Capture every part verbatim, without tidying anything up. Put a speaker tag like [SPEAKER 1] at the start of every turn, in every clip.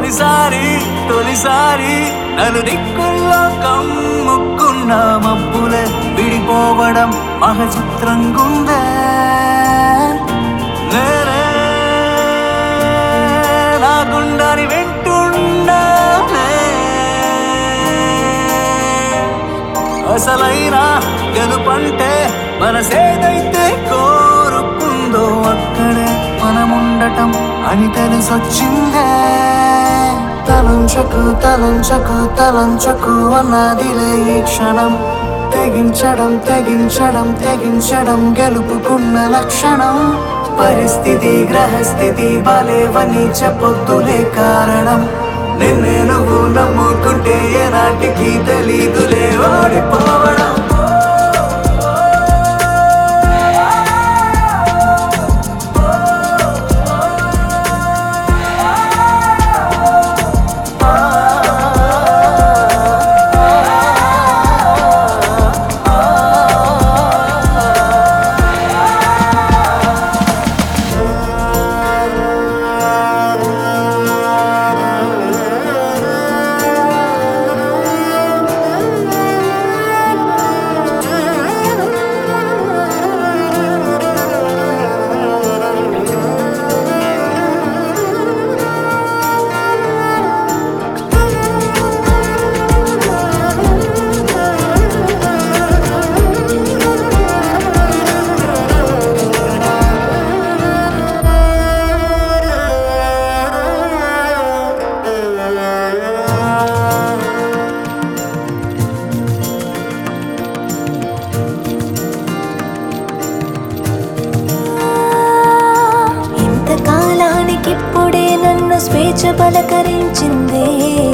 [SPEAKER 1] తొలిసారి తొలిసారి నలు దిక్కుల్లో కమ్ముకున్న మబ్బులే విడిపోవడం మహచిత్రంగుందే. నేనే నా గుండెని వింటున్నానే, అసలైన గెలుపంటే మనసేదైతే కోరుకుందో అక్కడే మనముండటం అని తెలిసొచ్చిందే. తలంచకు తలంచకు తలంచకు అన్నదిలే ఈ క్షణం, తెగించడం తెగించడం తెగించడం గెలుపుకున్న లక్షణం. పరిస్థితి గ్రహస్థితి బాలేవని చెప్పొద్దులే కారణం, నిన్నే నువ్వు నమ్ముకుంటే ఏనాటికి తెలీదులే ఓడిపోవడం.
[SPEAKER 2] ఇప్పుడే నన్ను స్వేచ్ఛ పలకరించిందే.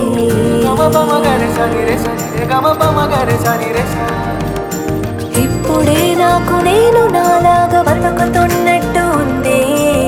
[SPEAKER 2] ఇప్పుడే నాకు నేను నాలాగా బతుకుతున్నట్టు ఉందే.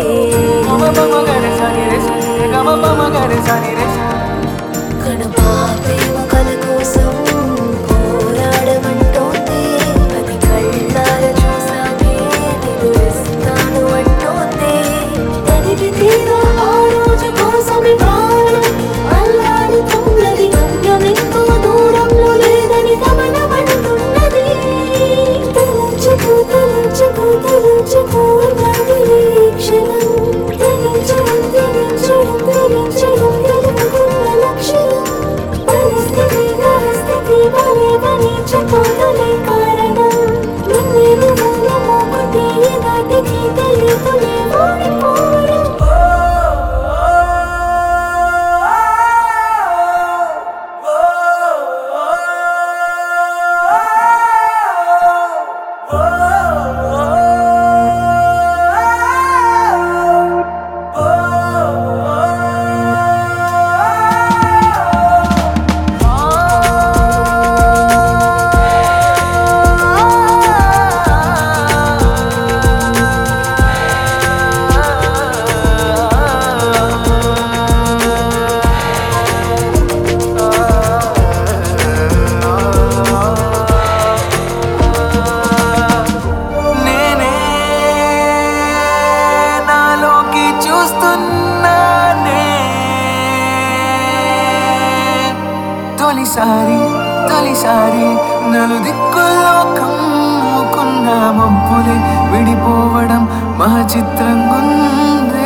[SPEAKER 2] కనుపాపే ముఖల కోసం పోరాడమంటోంది, అది కళ్ళార చూసాకే నిలుస్తాను అంటోంది. తనివి తీరా ఆ రోజు కోసమే ప్రాణం అల్లాడుతున్నది, గమ్యమెంతో దూరంలో లేదని గమనమంటున్నది. తలంచుకు తలంచుకు తలంచుకు అన్నది ఈ క్షణం, తెగించడం తెగించడం తెగించడం గెలుపుకున్న లక్షణం. పరిస్థితి గ్రహస్థితి బాలేవని చెప్పొద్దులే కారణం, నిన్నే నువ్వు నమ్ముకుంటే ఏనాటికి తెలీదులే ఓడిపోవడం.
[SPEAKER 1] తొలిసారి తొలిసారి నలు దిక్కుల్లో కమ్ముకున్న మబ్బులే విడిపోవడం మహచిత్రంగుందే.